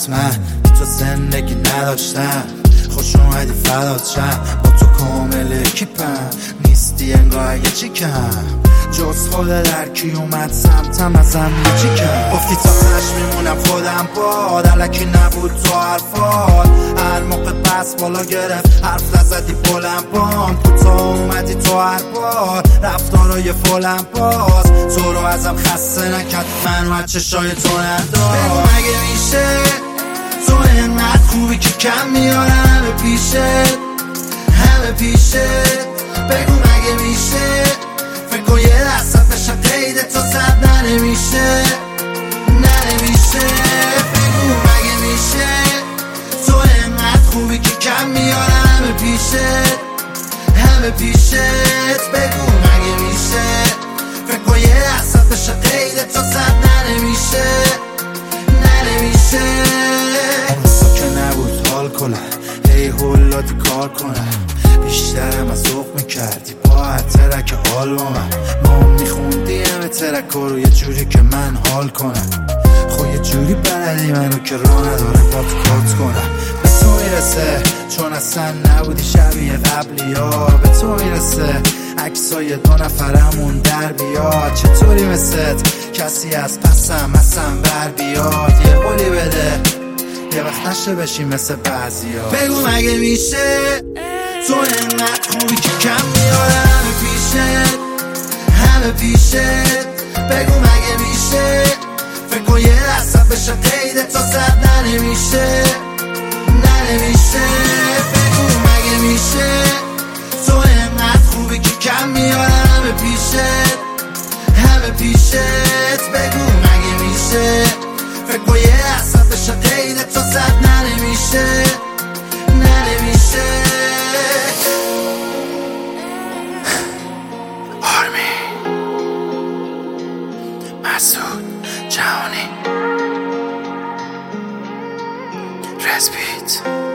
حتما تو زندگی نداشتم، خوش اومدی فدات شم، با تو کامل اکیپم، نیستی انگار اگه چی کم جز خود در کی اومد سمتم ازم یکی کم. گفتی تا هش میمونم خودم باد، علکی نبود تو حرفات، هر موقع بس بالا گرفت حرف نزدی بلند بام، کوتاه اومدی تو هر بار رفتارای فولم باز، تو رو ازم خسته نکرد منو از چشای تو ندار. بگو مگه میشه تو اینقدر خوبی که کم میارم همه پیشت همه پیشت، بگو مگه میشه فکر کن یه لحظت بشم قید تو صد نمیشه نمیشه. بگو مگه میشه تو اینقدر خوبی که کم میارم همه پیشت همه پیشت، بگو مگه میشه فکر کن یه لحظت بشم قید تو صد نمیشه نمیشه. اون که نبود حال کنم هی هولاتی کار کنم، بیشترم از ذوق میکردی با هر ترک حال با من، ما میخوندی همه ترک رو یه جوری که من حال کنم، خب یه جوری بلدی منو که راه نداره با تو کات کنم. به تو میرسه چون اصلا نبودی شبیه قبلی ها، به تو میرسه عکسای دو نفرمون در بیاد، چطوری مثل کسی از پسم بر بیاد، یه قولی بده یه وقت نشه بشی مثل بعضی ها. بگو مگه میشه تو اینقدر خوبی که کم میارم همه پیشت همه پیشت، بگو مگه میشه فکر کن یه لحظت بشه قید تا صد نمیشه نمیشه. بگو مگه میشه تو اینقدر خوبی که کم میارم همه پیشت همه پیشت، بگو مگه میشه فکر کن یه لحظت بشه قید تا صد نمیشه نمیشه. مسعود جهانی رسپیت